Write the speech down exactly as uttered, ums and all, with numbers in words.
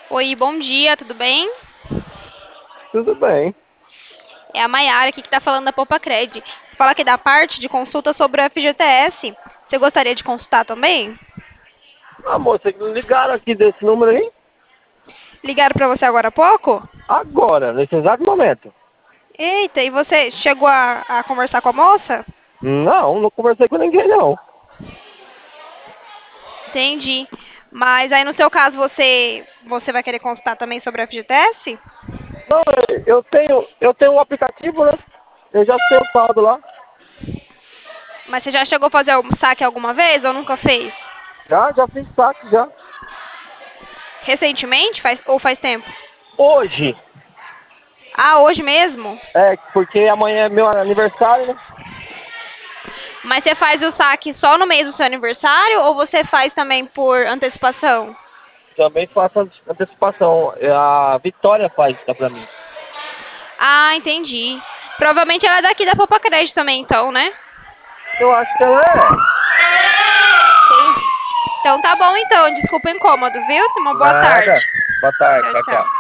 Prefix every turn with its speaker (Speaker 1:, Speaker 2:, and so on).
Speaker 1: Oi, bom dia, tudo bem?
Speaker 2: Tudo bem.
Speaker 1: É a Maiara aqui que está falando da Popacred. Fala aqui da parte de consulta sobre o F G T S. Você gostaria de consultar também?
Speaker 2: Ah, moça, ligaram aqui desse número aí?
Speaker 1: Ligaram para você agora há pouco?
Speaker 2: Agora, nesse exato momento.
Speaker 1: Eita, e você chegou a, a conversar com a moça?
Speaker 2: Não, não conversei com ninguém, não.
Speaker 1: Entendi. Mas aí no seu caso você você vai querer consultar também sobre o F G T S?
Speaker 2: Não, eu tenho, eu tenho um aplicativo, né? Eu já sei o saldo lá.
Speaker 1: Mas você já chegou a fazer o saque alguma vez ou nunca fez?
Speaker 2: Já, já fiz saque, já.
Speaker 1: Recentemente? Faz, ou faz tempo?
Speaker 2: Hoje,
Speaker 1: Ah, hoje mesmo?
Speaker 2: é, porque amanhã é meu aniversário, né?
Speaker 1: Mas você faz o saque só no mês do seu aniversário ou você faz também por antecipação?
Speaker 2: Também faço a antecipação. A Vitória faz, tá pra mim.
Speaker 1: Ah, entendi. Provavelmente ela é daqui da Popacred também, então, né?
Speaker 2: Eu acho que ela é.
Speaker 1: Entendi. Então tá bom então, desculpa o incômodo, viu? Uma boa tarde.
Speaker 2: Nada. Boa tarde,
Speaker 1: Tchau,
Speaker 2: tchau,
Speaker 1: tchau.
Speaker 2: tchau.